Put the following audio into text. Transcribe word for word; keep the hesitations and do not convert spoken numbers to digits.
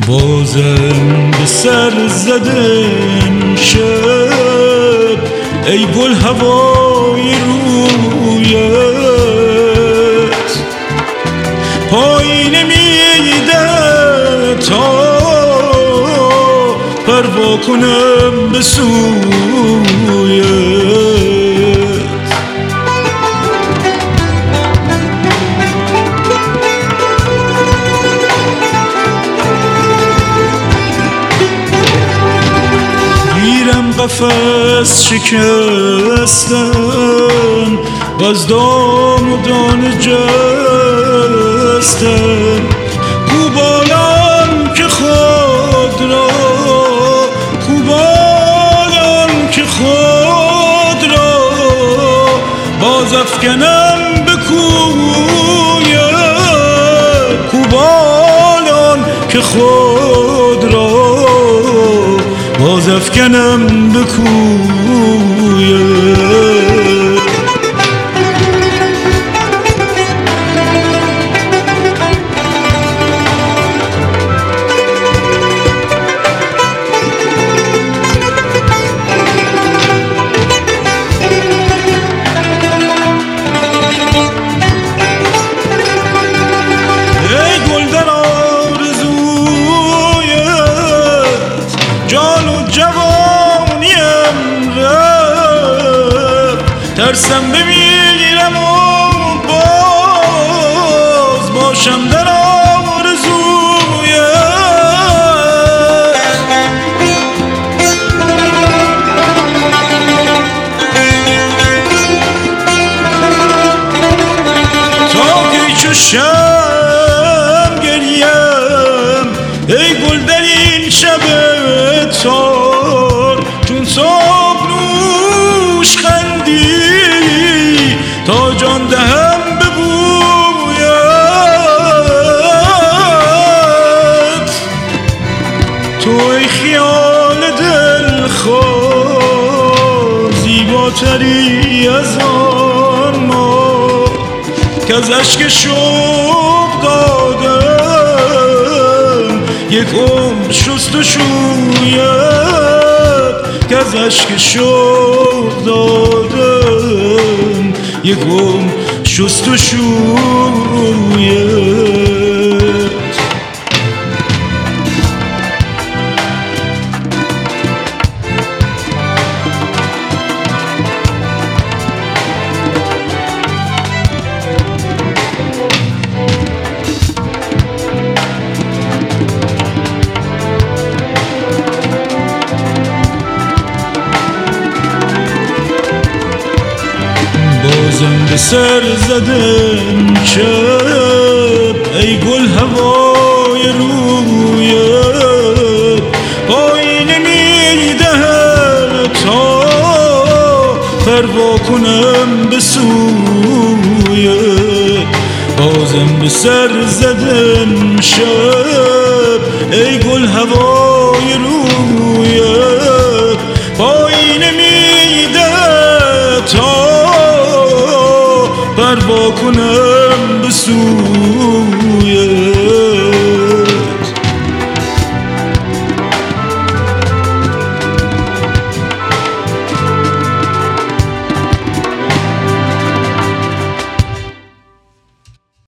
بازم به سر زدن شب ای گل هوای رویت پای نمیده تا پروا کنم به سویت. قفس شکستن و از دام و دانه جستن کوبالان که خود را کوبالان که خود را باز افکنم به کویت کوبالان که خود را باز افکنم به کویت. ای گل در آرزویت جان و جوانیم رفت ترسم بمیرم و باز باشم در آرزویت. تا که چو شب گریم ای گل در این شب تار چون صبح نوش خندی تا جان دهم به بویت. تو ای خیال دلخواه زیباتری از آن ما که از اشک شوق دادم یک عمر شست و شویت که از اشک شوق دادم یک عمر شست و شویت. بازم به سر زدن شب ای گل هوای رویت پای نمیدهد تا پروا کنم به سویت. بازم به سر زدن شب ای گل هوای رویت پای نمیدهد تا پروا کنم به سویت.